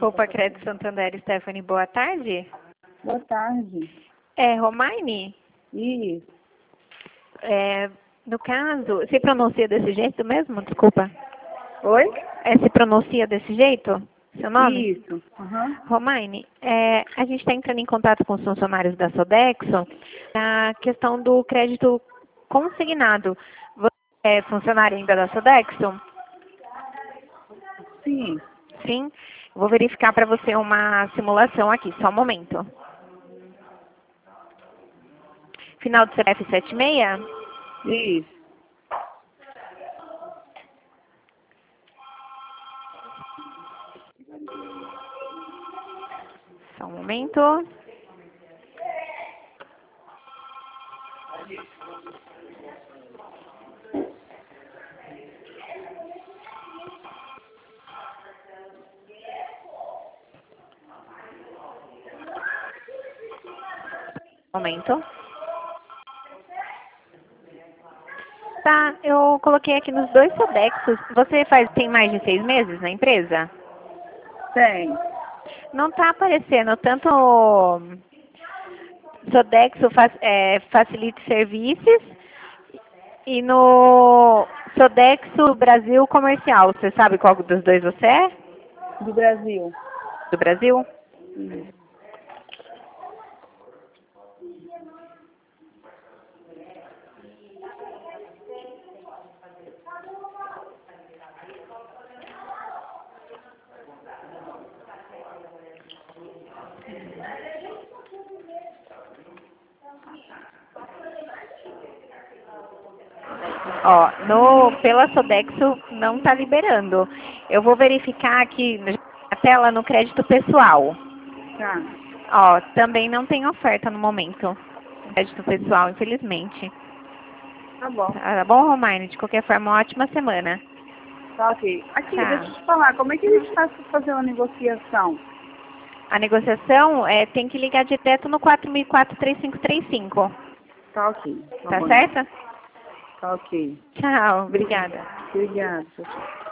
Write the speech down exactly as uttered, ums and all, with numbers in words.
Desculpa, Crédito Santander, Stephanie, boa tarde. Boa tarde. É Romaine? Isso. É, no caso, se pronuncia desse jeito mesmo? Desculpa. Oi? É, se pronuncia desse jeito? Seu nome? Isso. Uhum. Romaine, é, a gente está entrando em contato com os funcionários da Sodexo na questão do crédito consignado. Você é funcionário ainda da Sodexo? Sim. Sim? Vou verificar para você uma simulação aqui, só um momento. Final do C P F setenta e seis? Isso. Só um momento. Momento. Tá, eu coloquei aqui nos dois Sodexos. Você faz, tem mais de seis meses na empresa? Tem. Não está aparecendo tanto Sodexo fa é, Facilite Serviços e no Sodexo Brasil Comercial. Você sabe qual dos dois você é? Do Brasil. Do Brasil? Isso. Ó, no, pela Sodexo não está liberando. Eu vou verificar aqui na tela no crédito pessoal. Tá. Ó, também não tem oferta no momento. Crédito pessoal, infelizmente. Tá bom. Tá bom, Romaine? De qualquer forma, uma ótima semana. Tá ok. Aqui, Tá. deixa eu te falar, como é que a gente faz para fazer uma negociação? A negociação é, tem que ligar direto no quatro mil e quatro, três cinco três cinco. Tá ok. Tá bom. certo? Tá ok. Tchau, obrigada. Obrigada.